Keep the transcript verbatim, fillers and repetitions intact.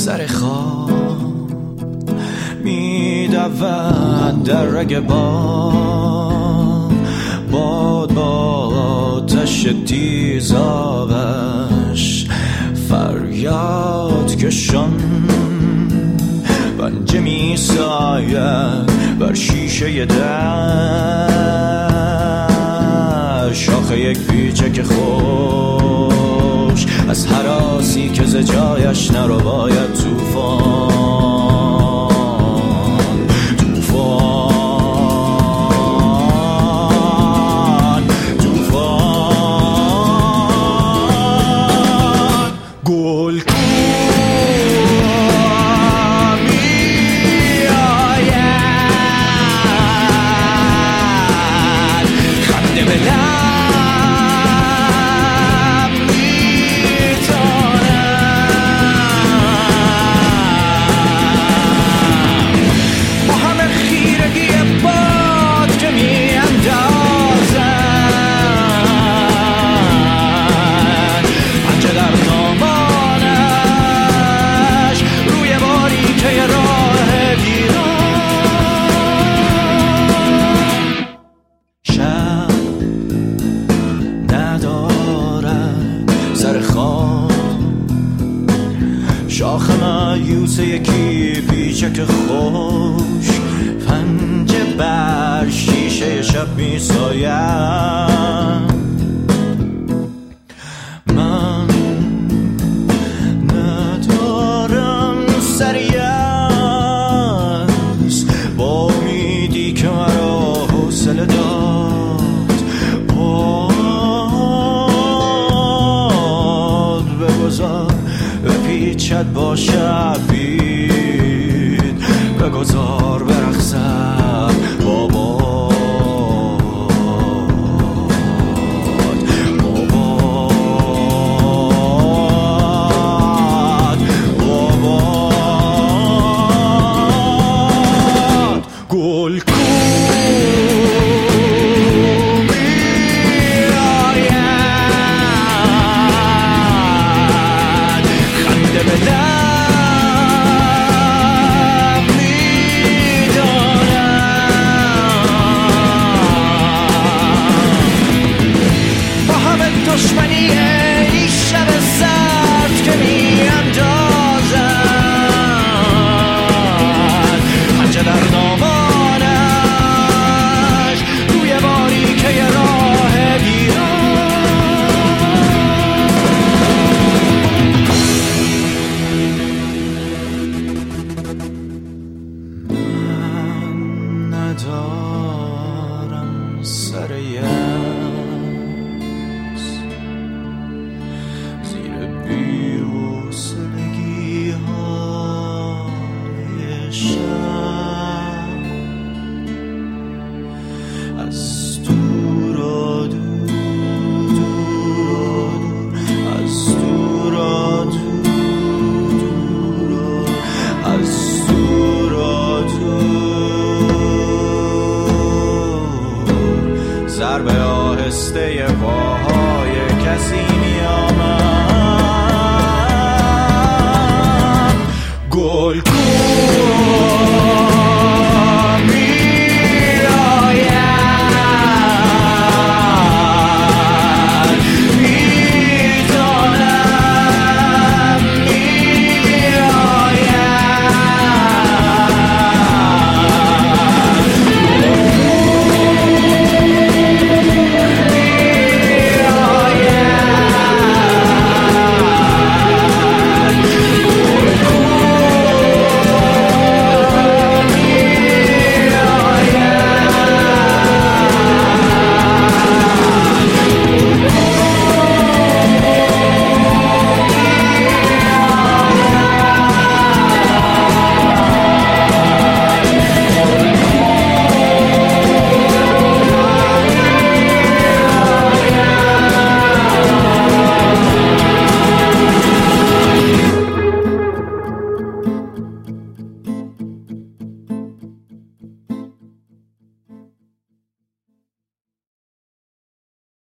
سر خواب میدود در رگ باد، باد با آتش تیزابش فریاد کشان، پنجه می ساید بر شیشه در، شاخه یک پیچک خوش از هراسی که ز جایش نرو باید توفان، توفان، توفان. گل شاخ مایوس یکی پیچک خوش، پنجه بر شیشه شب می سایم. من ندارم سری است با امیدی که مرا حوصله داد، باد بگذار پیچت با شبید، بگذار برقصد با باد، با باد، با باد. گل کو دشمنی این شب سرد که می اندازد، پنجه در دامانش روی باریکه راه من ندارم سر بی‌حوصلگی های شب، از دور و دور، دور از دور و دور، دور از دور و دور، ضربه آهسته پاهای کسی می آمد.